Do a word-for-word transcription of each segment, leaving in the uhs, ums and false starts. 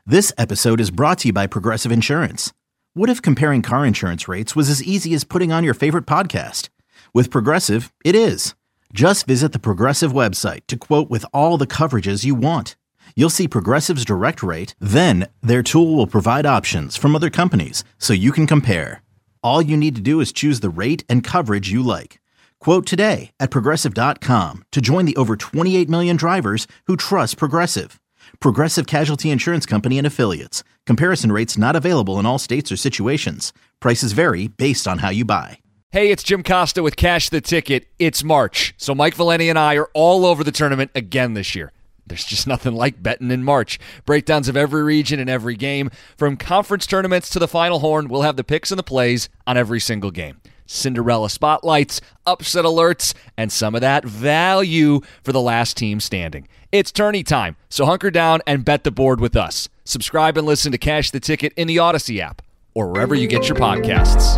This episode is brought to you by Progressive Insurance. What if comparing car insurance rates was as easy as putting on your favorite podcast? With Progressive, it is. Just visit the Progressive website to quote with all the coverages you want. You'll see Progressive's direct rate, then their tool will provide options from other companies so you can compare. All you need to do is choose the rate and coverage you like. Quote today at progressive dot com to join the over twenty-eight million drivers who trust Progressive. Progressive Casualty Insurance Company and Affiliates. Comparison rates not available in all states or situations. Prices vary based on how you buy. Hey, it's Jim Costa with Cash the Ticket. It's March, so Mike Valeni and I are all over the tournament again this year. There's just nothing like betting in March. Breakdowns of every region and every game. From conference tournaments to the Final Horn, we'll have the picks and the plays on every single game. Cinderella spotlights, upset alerts, and some of that value for the last team standing. It's tourney time, so hunker down and bet the board with us. Subscribe and listen to Cash the Ticket in the Odyssey app or wherever you get your podcasts.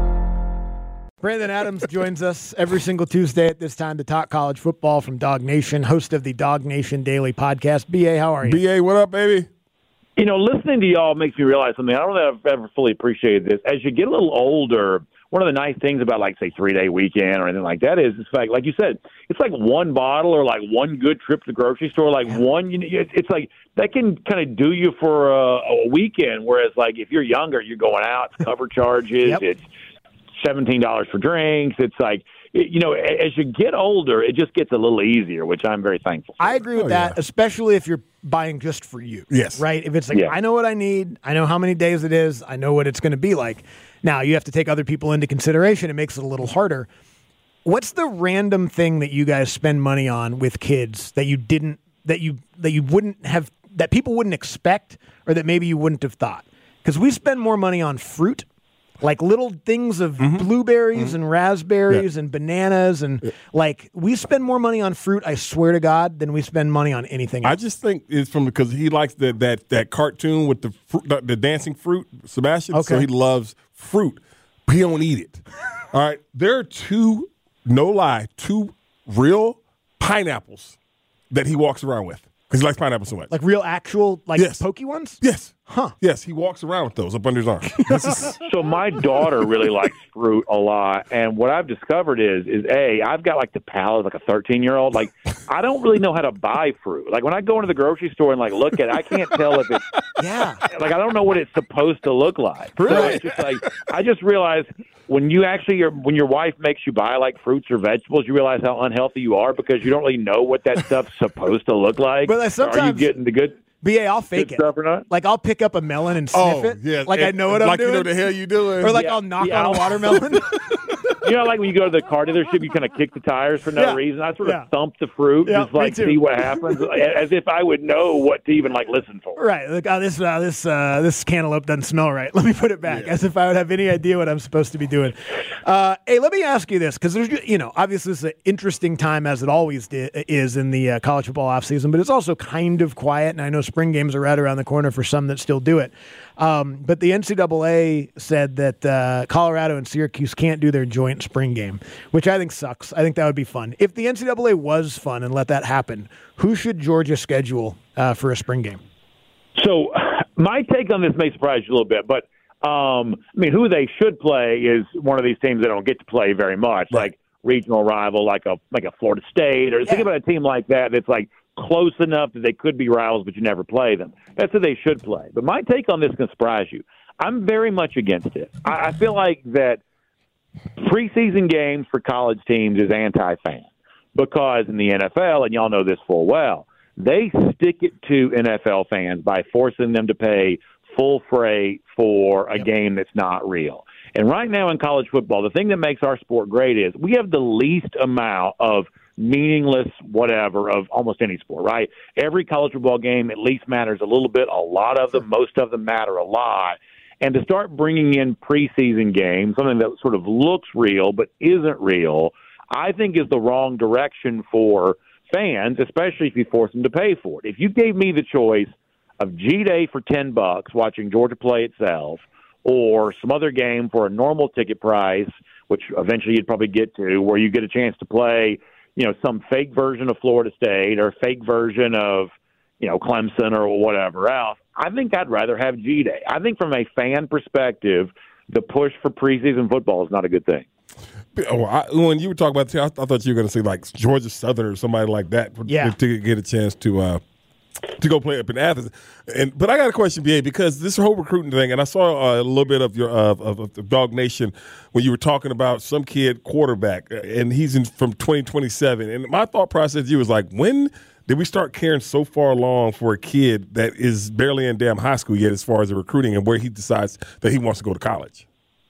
Brandon Adams joins us every single Tuesday at this time to talk college football from Dog Nation, host of the Dog Nation Daily Podcast. B A, how are you? B A, what up, baby? You know, listening to y'all makes me realize something. I don't know if I've ever fully appreciated this. As you get a little older, one of the nice things about, like, say, three-day weekend or anything like that is, it's like, like you said, it's like one bottle or like one good trip to the grocery store, like yeah. one, you know, it's like that can kind of do you for a, a weekend, whereas, like, if you're younger, you're going out, it's cover charges, yep. It's seventeen dollars for drinks. It's like, you know, as you get older, it just gets a little easier, which I'm very thankful for. I agree with oh, that, yeah. especially if you're buying just for you. Yes. Right? If it's like, yeah. I know what I need, I know how many days it is, I know what it's going to be like. Now, you have to take other people into consideration. It makes it a little harder. What's the random thing that you guys spend money on with kids that you didn't, that you that you wouldn't have, that people wouldn't expect, or that maybe you wouldn't have thought? Because we spend more money on fruit, like little things of mm-hmm. blueberries mm-hmm. and raspberries yeah. and bananas, and yeah. like we spend more money on fruit, I swear to God, than we spend money on anything else. I just think it's from because he likes the, that that cartoon with the fruit, the, the dancing fruit, Sebastian. Okay. So he loves fruit, but he don't eat it. All right, there are two, no lie, two real pineapples that he walks around with because he likes pineapples so much. Like real, actual, like yes. pokey ones? Yes. Huh. Yes, he walks around with those up under his arm. Is- so my daughter really likes fruit a lot, and what I've discovered is, is A, I've got like the palate like a thirteen-year-old. Like, I don't really know how to buy fruit. Like, when I go into the grocery store and, like, look at it, I can't tell if it's, yeah. like, I don't know what it's supposed to look like. Really? So it's just like, I just realized when you actually, are, when your wife makes you buy, like, fruits or vegetables, you realize how unhealthy you are because you don't really know what that stuff's supposed to look like. But like, sometimes, are you getting the good B A, I'll fake it. Stuff or not? Like, I'll pick up a melon and sniff oh, it. Yeah. Like, and, I know what I'm like doing. Like, you know what the hell you doing. Or, like, yeah, I'll knock yeah, on I'll, a watermelon. You know, like when you go to the car dealership, you kind of kick the tires for no yeah. reason. I sort of yeah. thump the fruit, yeah, just like see what happens, as if I would know what to even like listen for. Right. Like, oh, this uh, this uh, this cantaloupe doesn't smell right. Let me put it back, yeah. as if I would have any idea what I'm supposed to be doing. Uh, hey, let me ask you this, because there's, you know, obviously this is an interesting time, as it always di- is in the uh, college football offseason, but it's also kind of quiet, and I know spring games are right around the corner for some that still do it. Um, but the N C double A said that uh, Colorado and Syracuse can't do their joint spring game, which I think sucks. I think that would be fun. If the N C double A was fun and let that happen, who should Georgia schedule uh, for a spring game? So my take on this may surprise you a little bit, but um, I mean, who they should play is one of these teams that don't get to play very much, right. like regional rival, like a like a Florida State, or yeah. think about a team like that that's like close enough that they could be rivals, but you never play them. That's who they should play. But my take on this can surprise you. I'm very much against it. I, I feel like that preseason games for college teams is anti-fan because in the N F L, and y'all know this full well, they stick it to N F L fans by forcing them to pay full freight for a yep. game that's not real. And right now in college football, the thing that makes our sport great is we have the least amount of meaningless whatever of almost any sport, right? Every college football game at least matters a little bit. A lot of them, most of them matter a lot. And to start bringing in preseason games, something that sort of looks real but isn't real, I think is the wrong direction for fans, especially if you force them to pay for it. If you gave me the choice of G-Day for ten bucks watching Georgia play itself, or some other game for a normal ticket price, which eventually you'd probably get to, where you get a chance to play, you know, some fake version of Florida State or a fake version of, you know, Clemson or whatever else. I think I'd rather have G-Day. I think from a fan perspective, the push for preseason football is not a good thing. Oh, I, when you were talking about, I, I thought you were going to say like Georgia Southern or somebody like that yeah. to, to get a chance to uh, to go play up in Athens. And but I got a question, B A, because this whole recruiting thing, and I saw uh, a little bit of your uh, of, of the Dog Nation when you were talking about some kid quarterback, and he's in from twenty twenty-seven. And my thought process to you was like, when did we start caring so far along for a kid that is barely in damn high school yet as far as the recruiting and where he decides that he wants to go to college?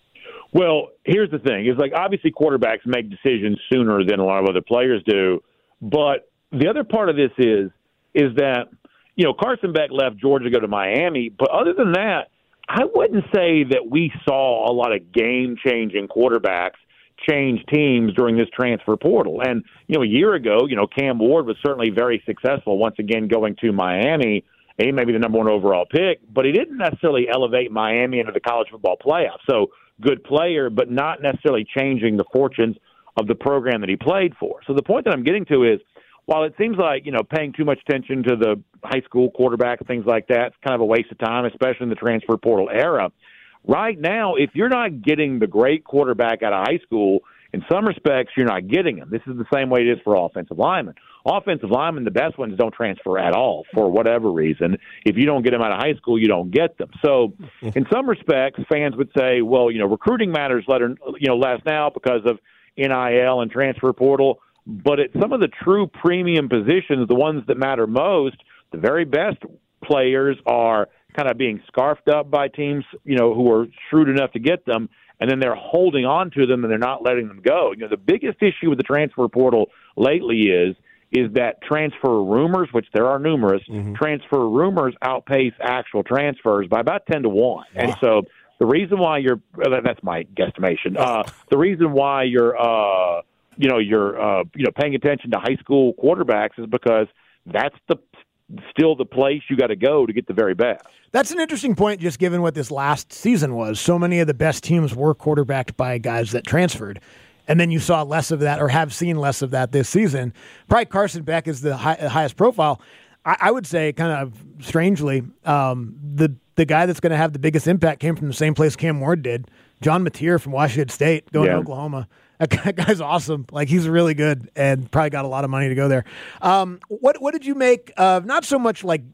Well, here's the thing. It's like obviously quarterbacks make decisions sooner than a lot of other players do. But the other part of this is is that, you know, Carson Beck left Georgia to go to Miami. But other than that, I wouldn't say that we saw a lot of game-changing quarterbacks change teams during this transfer portal. And, you know, a year ago, you know, Cam Ward was certainly very successful once again going to Miami. He may be the number one overall pick, but he didn't necessarily elevate Miami into the college football playoff. So good player, but not necessarily changing the fortunes of the program that he played for. So the point that I'm getting to is, while it seems like, you know, paying too much attention to the high school quarterback, things like that, it's kind of a waste of time, especially in the transfer portal era. Right now, if you're not getting the great quarterback out of high school, in some respects, you're not getting him. This is the same way it is for offensive linemen. Offensive linemen, the best ones don't transfer at all for whatever reason. If you don't get them out of high school, you don't get them. So in some respects, fans would say, well, you know, recruiting matters letter, you know, less now because of N I L and transfer portal. But at some of the true premium positions, the ones that matter most, the very best players are kind of being scarfed up by teams, you know, who are shrewd enough to get them, and then they're holding on to them and they're not letting them go. You know, the biggest issue with the transfer portal lately is is that transfer rumors, which there are numerous, mm-hmm. transfer rumors outpace actual transfers by about ten to one. Wow. And so the reason why you're – that's my guesstimation. Uh, the reason why you're, uh, you know, you're uh, you know, paying attention to high school quarterbacks is because that's the still the place you got to go to get the very best. That's an interesting point, just given what this last season was. So many of the best teams were quarterbacked by guys that transferred. And then you saw less of that, or have seen less of that this season. Probably Carson Beck is the high, highest profile. I, I would say, kind of strangely, um, the the guy that's going to have the biggest impact came from the same place Cam Ward did. John Mateer from Washington State, going yeah. to Oklahoma. That guy's awesome. Like, he's really good and probably got a lot of money to go there. Um, what what did you make of, not so much like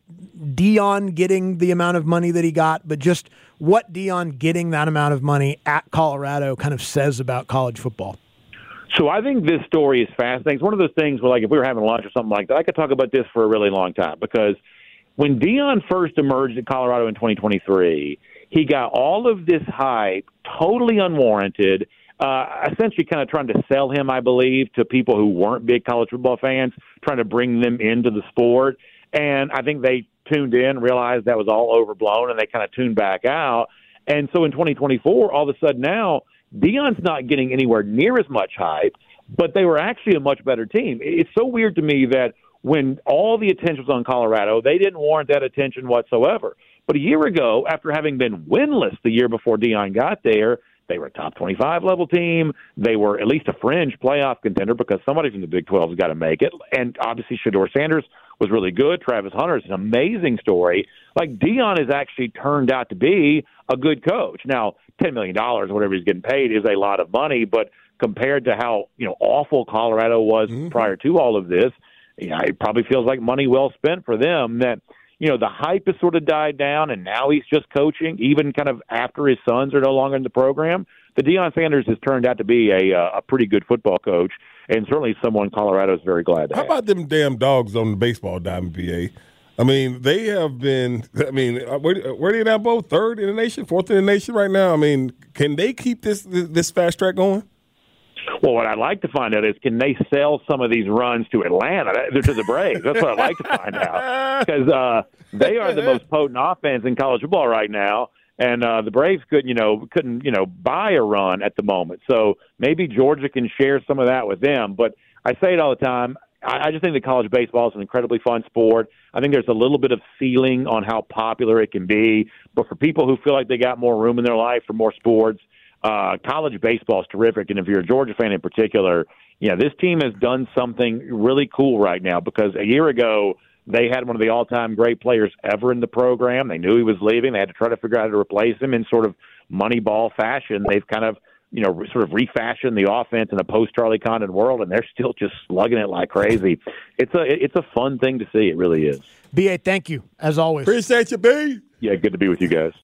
Deion getting the amount of money that he got, but just what Deion getting that amount of money at Colorado kind of says about college football? So I think this story is fascinating. It's one of those things where, like, if we were having lunch or something like that, I could talk about this for a really long time, because when Deion first emerged at Colorado in twenty twenty-three, he got all of this hype, totally unwarranted, Uh, essentially kind of trying to sell him, I believe, to people who weren't big college football fans, trying to bring them into the sport. And I think they tuned in, realized that was all overblown, and they kind of tuned back out. And so in twenty twenty-four, all of a sudden now, Deion's not getting anywhere near as much hype, but they were actually a much better team. It's so weird to me that when all the attention was on Colorado, they didn't warrant that attention whatsoever. But a year ago, after having been winless the year before Deion got there, they were a top twenty-five level team. They were at least a fringe playoff contender because somebody from the Big twelve has got to make it. And obviously Shedeur Sanders was really good. Travis Hunter is an amazing story. Like, Deion has actually turned out to be a good coach. Now, ten million dollars or whatever he's getting paid is a lot of money, but compared to how, you know, awful Colorado was mm-hmm. prior to all of this, you know, it probably feels like money well spent for them. That, you know, the hype has sort of died down, and now he's just coaching, even kind of after his sons are no longer in the program. The Deion Sanders has turned out to be a a pretty good football coach, and certainly someone Colorado is very glad to How have. about them damn dogs on the baseball diamond, B A? I mean, they have been – I mean, where, where are they now, both? Third in the nation, fourth in the nation right now? I mean, can they keep this this fast track going? Well, what I'd like to find out is, can they sell some of these runs to Atlanta, to the Braves? That's what I'd like to find out, because uh, they are the most potent offense in college football right now, and uh, the Braves couldn't, you know, couldn't, you know, buy a run at the moment. So maybe Georgia can share some of that with them. But I say it all the time. I, I just think that college baseball is an incredibly fun sport. I think there's a little bit of ceiling on how popular it can be, but for people who feel like they got more room in their life for more sports, Uh, college baseball is terrific, and if you're a Georgia fan in particular, yeah, this team has done something really cool right now, because a year ago they had one of the all-time great players ever in the program. They knew he was leaving. They had to try to figure out how to replace him in sort of Moneyball fashion. They've kind of, you know, sort of refashioned the offense in a post-Charlie Condon world, and they're still just slugging it like crazy. It's a it's a fun thing to see. It really is. B A, thank you, as always. Appreciate you, B. Yeah, good to be with you guys.